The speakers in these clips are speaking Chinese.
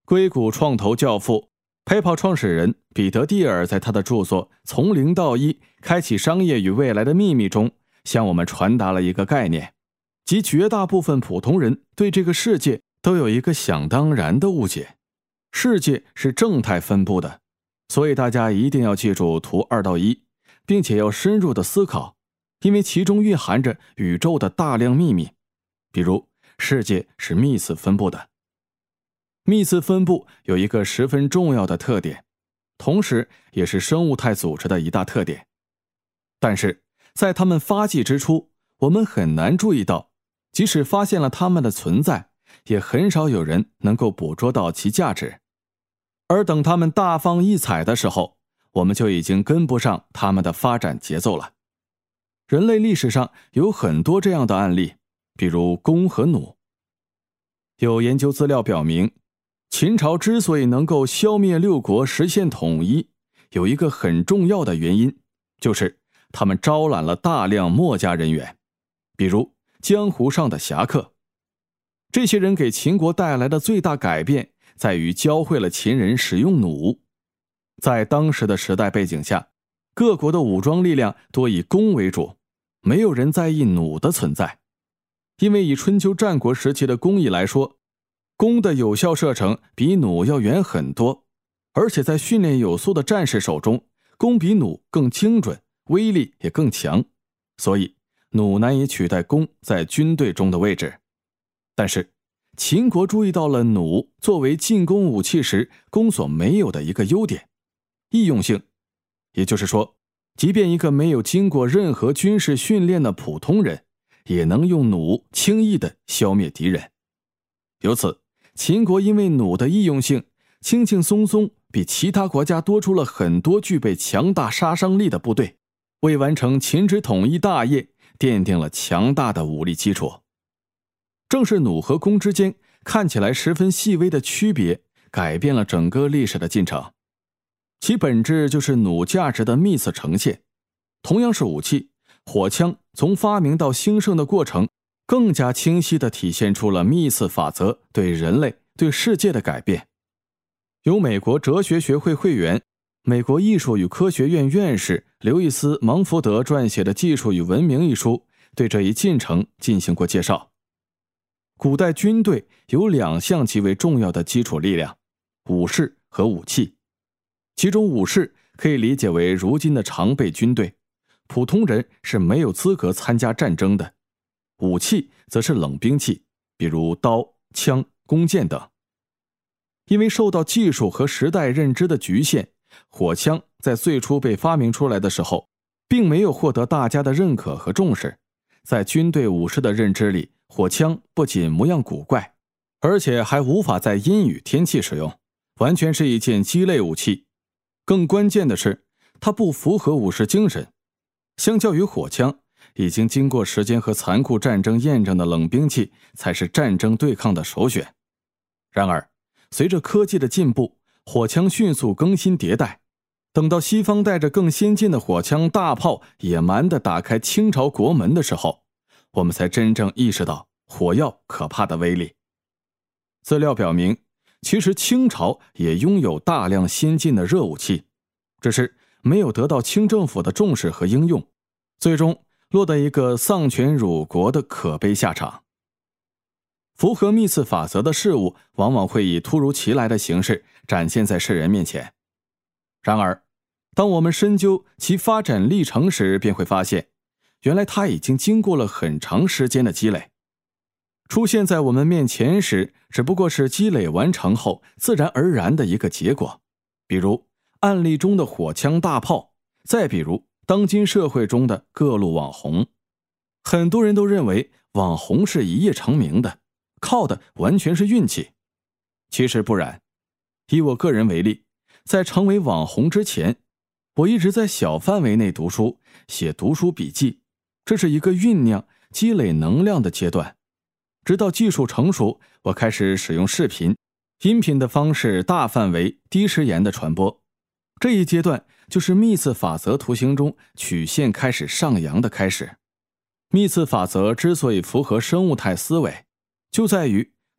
硅谷创投教父 PayPal 创始人彼得·蒂尔在他的著作《从零到一：开启商业与未来的秘密》中，向我们传达了一个概念，即绝大部分普通人对这个世界都有一个想当然的误解：世界是正态分布的。所以大家一定要记住图2到1，并且要深入的思考，因为其中蕴含着宇宙的大量秘密。比如，世界是幂次分布的。幂次分布有一个十分重要的特点，同时也是生物态组织的一大特点。但是，在它们发迹之初，我们很难注意到，即使发现了它们的存在，也很少有人能够捕捉到其价值。而等它们大放异彩的时候，我们就已经跟不上它们的发展节奏了。人类历史上有很多这样的案例，比如弓和弩。有研究资料表明，秦朝之所以能够消灭六国，实现统一，有一个很重要的原因，就是他们招揽了大量墨家人员，比如江湖上的侠客。这些人给秦国带来的最大改变在于教会了秦人使用弩。在当时的时代背景下，各国的武装力量多以弓为主，没有人在意弩的存在。因为以春秋战国时期的弓艺来说，弓的有效射程比弩要远很多，而且在训练有素的战士手中，弓比弩更精准，威力也更强，所以弩难以取代弓在军队中的位置。但是秦国注意到了弩作为进攻武器时弓所没有的一个优点，易用性。也就是说，即便一个没有经过任何军事训练的普通人，也能用弩轻易地消灭敌人。由此，秦国因为弩的易用性，轻轻松松比其他国家多出了很多具备强大杀伤力的部队，为完成秦之统一大业奠定了强大的武力基础。正是弩和弓之间看起来十分细微的区别，改变了整个历史的进程。其本质就是弩价值的幂次呈现。同样是武器，火枪从发明到兴盛的过程，更加清晰地体现出了幂次法则对人类、对世界的改变。由美国哲学学会会员、美国艺术与科学院院士刘易斯·芒福德撰写的《技术与文明》一书，对这一进程进行过介绍。古代军队有2项极为重要的基础力量：武士和武器。其中武士可以理解为如今的常备军队，普通人是没有资格参加战争的。武器则是冷兵器，比如刀、枪、弓箭等。因为受到技术和时代认知的局限，火枪在最初被发明出来的时候，并没有获得大家的认可和重视。在军队武士的认知里，火枪不仅模样古怪，而且还无法在阴雨天气使用，完全是一件鸡肋武器。更关键的是，它不符合武士精神。相较于火枪，已经经过时间和残酷战争验证的冷兵器才是战争对抗的首选。然而，随着科技的进步，火枪迅速更新迭代。等到西方带着更先进的火枪大炮野蛮地打开清朝国门的时候，我们才真正意识到火药可怕的威力。资料表明，其实清朝也拥有大量先进的热武器，只是没有得到清政府的重视和应用，最终落得一个丧权辱国的可悲下场。符合幂次法则的事物往往会以突如其来的形式展现在世人面前。然而，当我们深究其发展历程时，便会发现，原来它已经经过了很长时间的积累。出现在我们面前时，只不过是积累完成后自然而然的一个结果。比如案例中的火枪大炮，再比如当今社会中的各路网红。很多人都认为网红是一夜成名的，靠的完全是运气。其实不然。以我个人为例，在成为网红之前，我一直在小范围内读书，写读书笔记，这是一个酝酿、积累能量的阶段。直到技术成熟，我开始使用视频、音频的方式大范围、低时延的传播。这一阶段就是幂次法则图形中曲线开始上扬的开始。幂次法则之所以符合生物态思维，就在于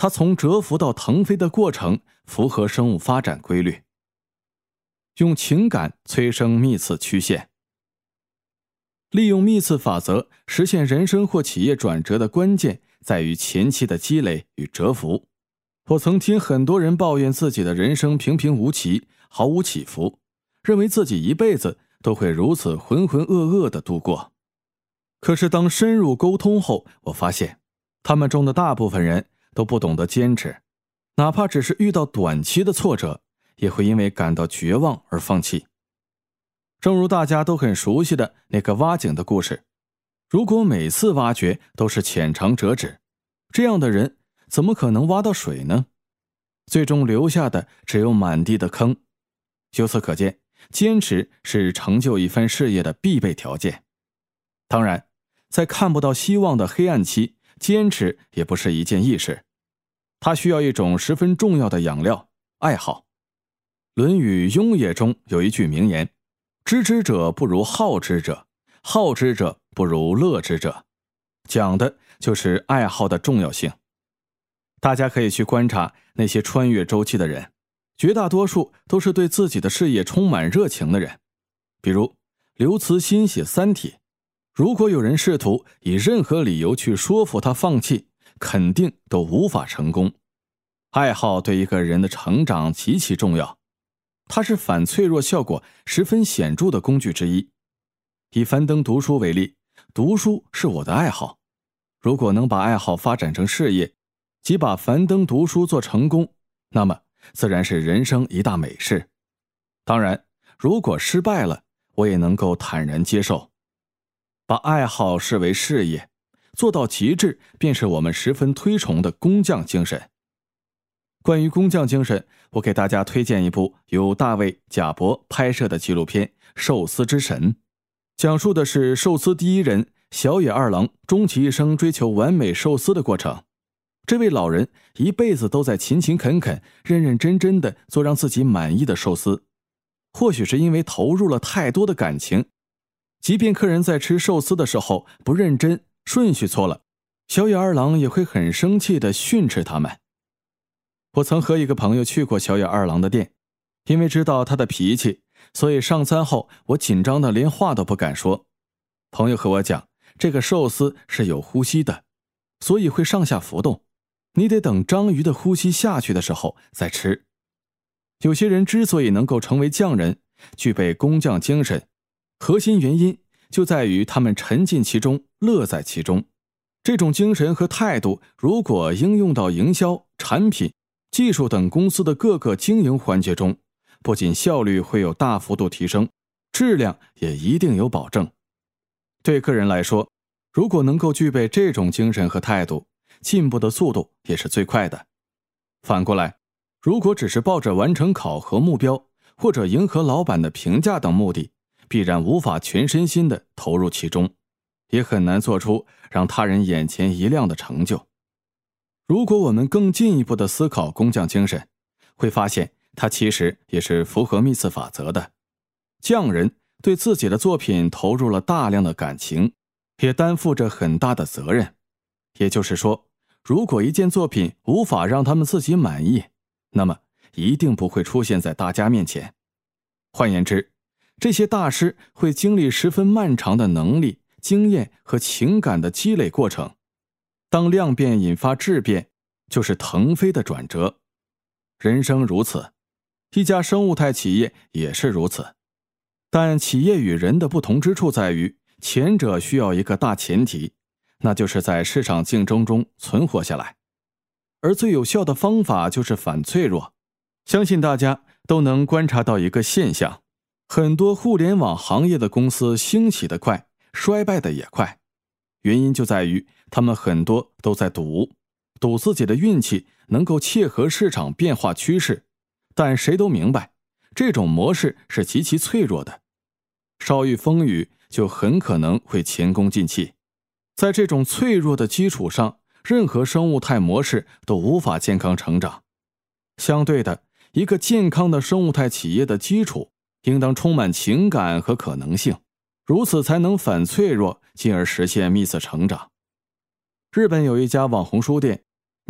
它从蛰伏到腾飞的过程符合生物发展规律。用情感催生幂次曲线。利用幂次法则实现人生或企业转折的关键在于前期的积累与蛰伏。我曾听很多人抱怨自己的人生平平无奇，毫无起伏，认为自己一辈子都会如此浑浑噩噩地度过。可是当深入沟通后，我发现他们中的大部分人都不懂得坚持，哪怕只是遇到短期的挫折，也会因为感到绝望而放弃。正如大家都很熟悉的那个挖井的故事，如果每次挖掘都是浅尝辄止，这样的人怎么可能挖到水呢？最终留下的只有满地的坑。由此可见，坚持是成就一番事业的必备条件。当然，在看不到希望的黑暗期，坚持也不是一件易事，它需要一种十分重要的养料——爱好。《论语·雍也》中有一句名言：知之者不如好之者，好之者不如乐之者，讲的就是爱好的重要性。大家可以去观察那些穿越周期的人，绝大多数都是对自己的事业充满热情的人。比如刘慈欣写《三体》，如果有人试图以任何理由去说服他放弃，肯定都无法成功。爱好对一个人的成长极其重要，它是反脆弱效果十分显著的工具之一。以樊登读书为例，读书是我的爱好，如果能把爱好发展成事业，即把樊登读书做成功，那么自然是人生一大美事。当然，如果失败了，我也能够坦然接受。把爱好视为事业，做到极致，便是我们十分推崇的工匠精神。关于工匠精神，我给大家推荐一部由大卫·贾伯拍摄的纪录片《寿司之神》，讲述的是寿司第一人小野二郎终其一生追求完美寿司的过程。这位老人一辈子都在勤勤恳恳、认认真真地做让自己满意的寿司。或许是因为投入了太多的感情，即便客人在吃寿司的时候不认真，顺序错了，小野二郎也会很生气地训斥他们。我曾和一个朋友去过小野二郎的店，因为知道他的脾气，所以上餐后我紧张的连话都不敢说。朋友和我讲，这个寿司是有呼吸的，所以会上下浮动，你得等章鱼的呼吸下去的时候再吃。有些人之所以能够成为匠人，具备工匠精神，核心原因就在于他们沉浸其中，乐在其中。这种精神和态度如果应用到营销、产品、技术等公司的各个经营环节中，不仅效率会有大幅度提升，质量也一定有保证。对个人来说，如果能够具备这种精神和态度，进步的速度也是最快的。反过来，如果只是抱着完成考核目标或者迎合老板的评价等目的，必然无法全身心地投入其中，也很难做出让他人眼前一亮的成就。如果我们更进一步地思考工匠精神，会发现它其实也是符合幂次法则的。匠人对自己的作品投入了大量的感情，也担负着很大的责任。也就是说，如果一件作品无法让他们自己满意，那么一定不会出现在大家面前。换言之，这些大师会经历十分漫长的能力、经验和情感的积累过程。当量变引发质变，就是腾飞的转折。人生如此，一家生物态企业也是如此。但企业与人的不同之处在于，前者需要一个大前提，那就是在市场竞争中存活下来。而最有效的方法就是反脆弱。相信大家都能观察到一个现象，很多互联网行业的公司兴起得快，衰败的也快。原因就在于他们很多都在赌自己的运气能够切合市场变化趋势，但谁都明白，这种模式是极其脆弱的，稍遇风雨就很可能会前功尽弃。在这种脆弱的基础上，任何生物态模式都无法健康成长。相对的，一个健康的生物态企业的基础应当充满情感和可能性，如此才能反脆弱，进而实现幂次成长。日本有一家网红书店，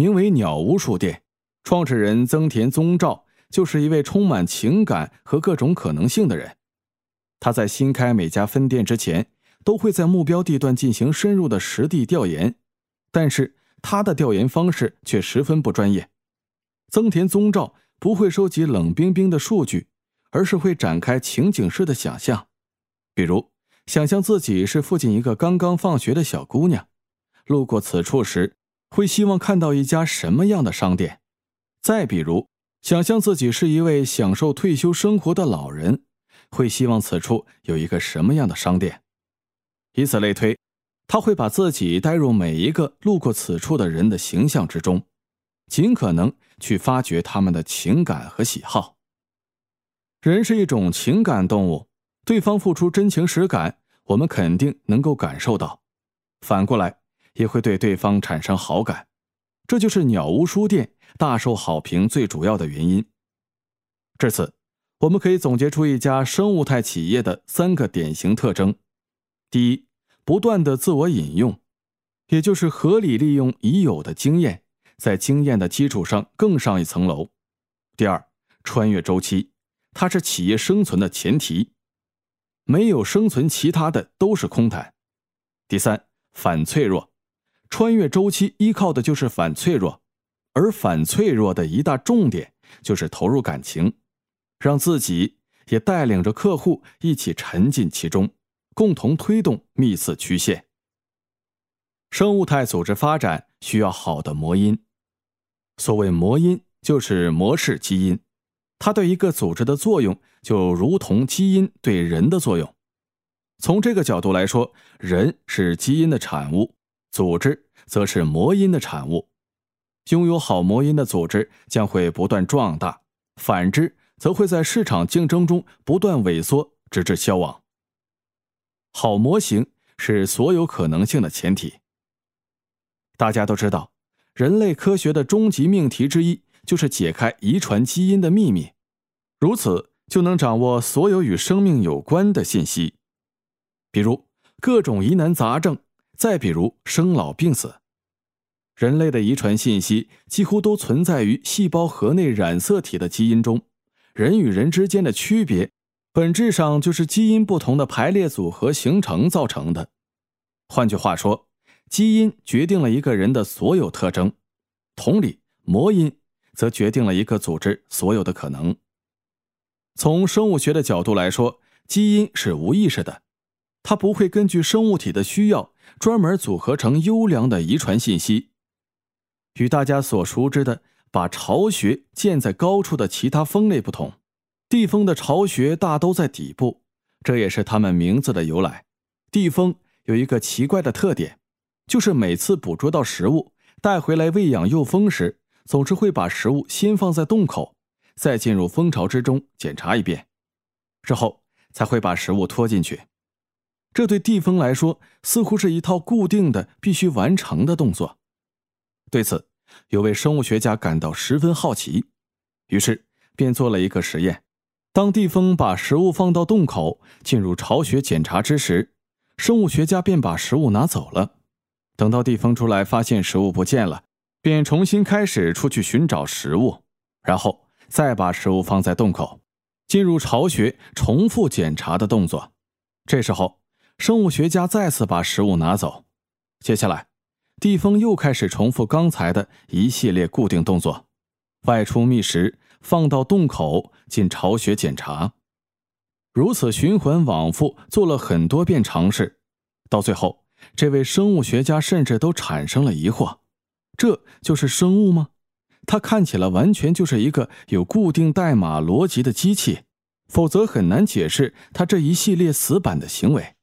名为鸟屋书店，创始人增田宗照就是一位充满情感和各种可能性的人。他在新开每家分店之前，都会在目标地段进行深入的实地调研，但是他的调研方式却十分不专业。增田宗照不会收集冷冰冰的数据，而是会展开情景式的想象。比如，想象自己是附近一个刚刚放学的小姑娘，路过此处时，会希望看到一家什么样的商店。再比如，想象自己是一位享受退休生活的老人，会希望此处有一个什么样的商店。以此类推，他会把自己带入每一个路过此处的人的形象之中，尽可能去发掘他们的情感和喜好。人是一种情感动物，对方付出真情实感，我们肯定能够感受到，反过来也会对对方产生好感。这就是鸟屋书店大受好评最主要的原因。至此，我们可以总结出一家生物态企业的3个典型特征。第一，不断的自我引用，也就是合理利用已有的经验，在经验的基础上更上一层楼。第二，穿越周期，它是企业生存的前提，没有生存，其他的都是空谈。第三，反脆弱，穿越周期依靠的就是反脆弱，而反脆弱的一大重点就是投入感情，让自己也带领着客户一起沉浸其中，共同推动幂次曲线。生物态组织发展需要好的模因，所谓模因就是模式基因，它对一个组织的作用就如同基因对人的作用。从这个角度来说，人是基因的产物，组织则是模因的产物。拥有好模因的组织将会不断壮大，反之则会在市场竞争中不断萎缩，直至消亡。好模型是所有可能性的前提。大家都知道，人类科学的终极命题之一就是解开遗传基因的秘密，如此就能掌握所有与生命有关的信息，比如各种疑难杂症，再比如生老病死。人类的遗传信息几乎都存在于细胞核内染色体的基因中，人与人之间的区别本质上就是基因不同的排列组合形成造成的。换句话说，基因决定了一个人的所有特征，同理，模因则决定了一个组织所有的可能。从生物学的角度来说，基因是无意识的，它不会根据生物体的需要专门组合成优良的遗传信息。与大家所熟知的把巢穴建在高处的其他蜂类不同，地蜂的巢穴大都在底部，这也是它们名字的由来。地蜂有一个奇怪的特点，就是每次捕捉到食物带回来喂养幼蜂时，总是会把食物先放在洞口，再进入蜂巢之中检查一遍，之后才会把食物拖进去。这对地蜂来说似乎是一套固定的必须完成的动作。对此，有位生物学家感到十分好奇，于是便做了一个实验。当地蜂把食物放到洞口进入巢穴检查之时，生物学家便把食物拿走了。等到地蜂出来发现食物不见了，便重新开始出去寻找食物，然后再把食物放在洞口，进入巢穴重复检查的动作。这时候，生物学家再次把食物拿走，接下来地蜂又开始重复刚才的一系列固定动作，外出觅食，放到洞口，进巢穴检查。如此循环往复做了很多遍尝试，到最后这位生物学家甚至都产生了疑惑，这就是生物吗？它看起来完全就是一个有固定代码逻辑的机器，否则很难解释它这一系列死板的行为。